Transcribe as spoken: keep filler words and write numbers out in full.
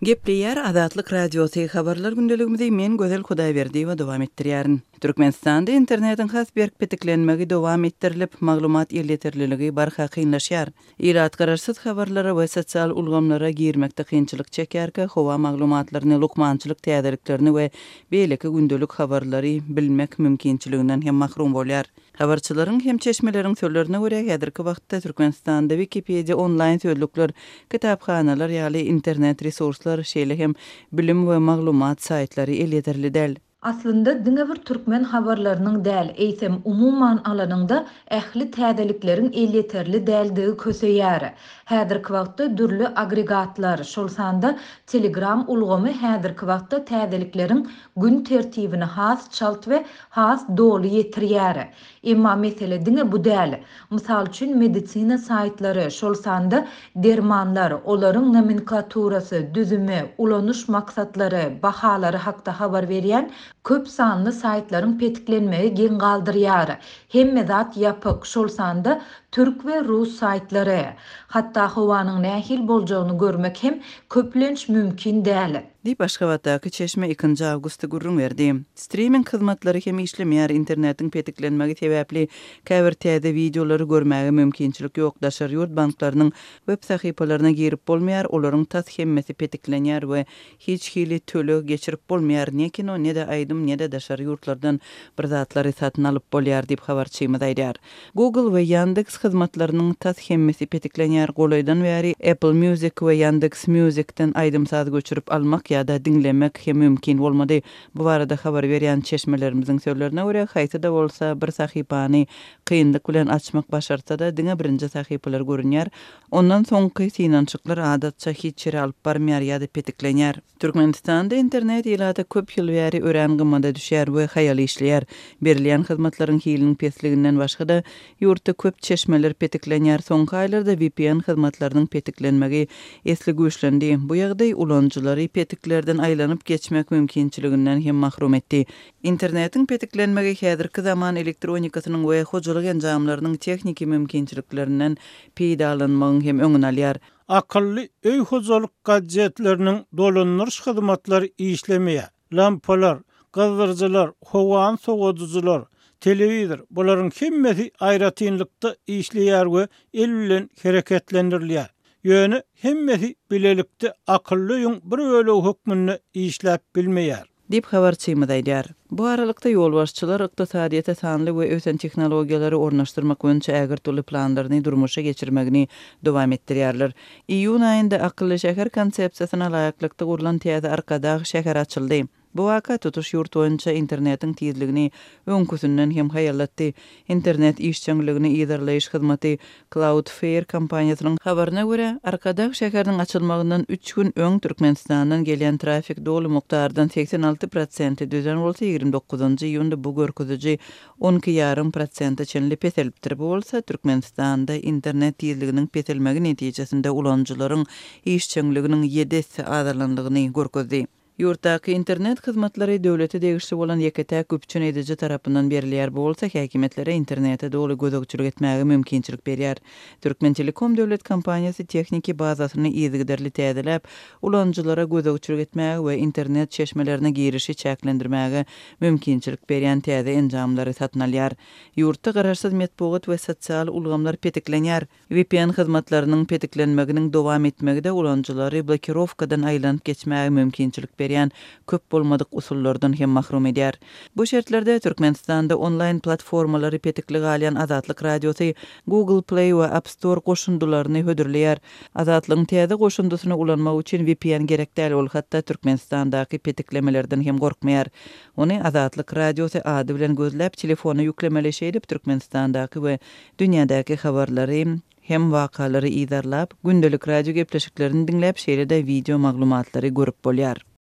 Gepleyer Azatlyk Radiosu habarlar gündeligimizde men Gözel Hudaýberdi we dowam etdirýärin. Türkmenistanda internetin has berk betiklenmegi dowam etdirilip, maglumat ýerleterliligi barha kynlaşýar. Irat gararsız habarlara we sosial ulgamlara girmekde kynçylyk çekärke, howa maglumatlaryny, lukmançylyk täzeliklerini we beýleki gündelik habarlary bilmek mümkinçiliginden hem mahrum bolýar. Habarçylaryň hem çeşmeleriň sözlerine görä häzirki wagtda Türkmenistanda Wikipedia online sözlükler, kitapxanalar ýaly internet resurslar şeýle hem bilim we maglumat saytlary elýeterli däl. Aslında diňe bir türkmen habarlarynyň däl, eýsem umuman alanyňda ähli täzeliklerin elýeterli däldigi köseýär. Häzirki wagtda dürli agregatlar, şol sanda Telegram ulgamy häzirki wagtda täzeliklerin gün tertibine has çalt we has doly ýetirýär. Emma mesele diňe bu däl. Mysal üçin medisina saytlary, şol sanda dermanlar, olaryň nomenklaturasy, düzümi, ulanyş maksatlary, bahalary hakda habar berýän köp sanly saytlaryň petiklenmegi gen galdyrýar. Hemme zat ýapyk, şol sanda türk we rus saytlary. Hatda howanyň nähil boljagyny görmek hem köplenç mümkin däl. Di başga wagtdaky çeşme ikinji awgustda gurrun berdi. Streaming hyzmatlary hem işlemeýär, internetiň petiklenmegi sebäpli käbir täze videolary görmäge mümkinçilik ýokdaşar. Ýurt banklarynyň web sahypalaryna girip bolmaýar, olaryň tas hemmesi petiklenýär we hiç hili tölü geçirip bolmaýar. Nekin o ne de aýdym, ne de daşar ýurtlardan bir zatlary satyn alyp bolýar diýip habarçymyz aýdýar. Google we Yandex hyzmatlarynyň tas hemmesi petiklenýär. Golaýdan bäri Apple Music we Yandex Music'ten aýdymsaz göçürip almak ýa-da dinlemek hem mümkin bolmady. Bu barada habar berýän çeşmelerimiziň sözlerine görä, haýsy da bolsa bir sahypany kynlyk bilen açmak başarsa da diňe birinji sahypalar görünýär. Ondan soňky synançyklar adatça hiç ýere alyp barmaýar ýa-da petiklenýär. Türkmenistanda internet ýylada köp ýyl bäri örängimede düşýär we haýal işleýär. Berilýän hyzmatlaryň hiliniň pesliginden başga da ýurtda köp çeşmeler petiklenýär. Soňky aýlarda V P N hyzmatlarynyň petiklenmegi esli güýçlendi. Bu ýagdaý ulanjylary petiklerden aýlanyp geçmek mümkinçiliginden hem mahrum etdi. Internetiň petiklenmegi häzirki zaman elektronikasynyň we hojalyk enjamlarynyň tekniki mümkinçiliklerinden peýdalanmagyň hem öňüne alýar. Akıllı öý hojalyk gadjetleriniň dolanýyş hyzmatlary işlemeýär. Lampalar, gazdyrjylar, howan sowadyjylar, telewizor, bularyň hemmesi aýratynlykda işleýär we el bilen hereketlendirilýär. Ýöne hemmesi bilelikde akıllı ýoň bir bölegi hökmünde işläp bilmeýär diýip habarçymyz aýdýar. Bu aralykda ýolbaşçylar ykdysadyýata sanly we ösen tehnologiýalary ornaşdyrmak boýunça ägirtuli planlaryny durmuşa geçirmegini dowam etdirýärler. Iýun aýynda akylly şäher konsepsiýasyna laýaklykda gurulan täze arkadag şäher açyldy. Bu waka tutuş ýurt boýunça internetiň tizligini öňküsünden hem haýallatdy. Internet işçiligini ýerleýiş hyzmaty Cloudflare kompaniýasynyň habaryna görä, arkadag şäheriniň açylmagyndan üç gün öň Türkmenistandan gelen trafik dolu mukdardan seksen alty prosent düzen bolsa ýygrimi dokuzunjy ýylda bu görkeziji on iki ýarym prosent çenli peselipdir. Bu bolsa Türkmenistanda internet tizliginiň peselmegi netijesinde ulanjylaryň işçiliginiň ýedisi azalandygyny görkezdi. Ýurtdaky internet hyzmatlary döwlete degişli bolan ýeketäk güpçün edici tarapyndan berilýär. Bolsa häkimetlere internete doly gözükçülük etmäge mümkinçilik berýär. Türkmen Telekom döwlet kompaniýasy tekniki bazasyny ýygyderli täzelläp, ulanjylara gözükçülük etmäge we internet çeşmelerine girişi çäklendirmäge mümkinçilik berýän täze enjamlary satyn alýar. Ýurtda gararsyz metbuat we sosial ulgamlar petiklenýär. V P N hyzmatlarynyň petiklenmeginiň dowam etmegide ulanjylary blokirowkadan aýlanyp geçmäge mümkinçilik berýän köp bolmadyk usullardan hem mahrum edýär. Bu şertlerde Türkmenistanda online platformalary petiklik alýan Azatlyk Radiosu Google Play we App Store goşundularyny hödürleýär. Azatlygyň täze goşundusyna ulanmak üçin V P N gerek däl, ol hatda Türkmenistandaky petiklemelerden hem gorkmaýar. Ony Azatlyk Radiosu ady bilen gözläp telefona ýüklemeleşýärip Türkmenistandaky we dünýädäki habarlary hem wakalary ýazarlap, gündelik radio gepleşiklerini dinläp şeýle-de video maglumatlary görüp bolýar.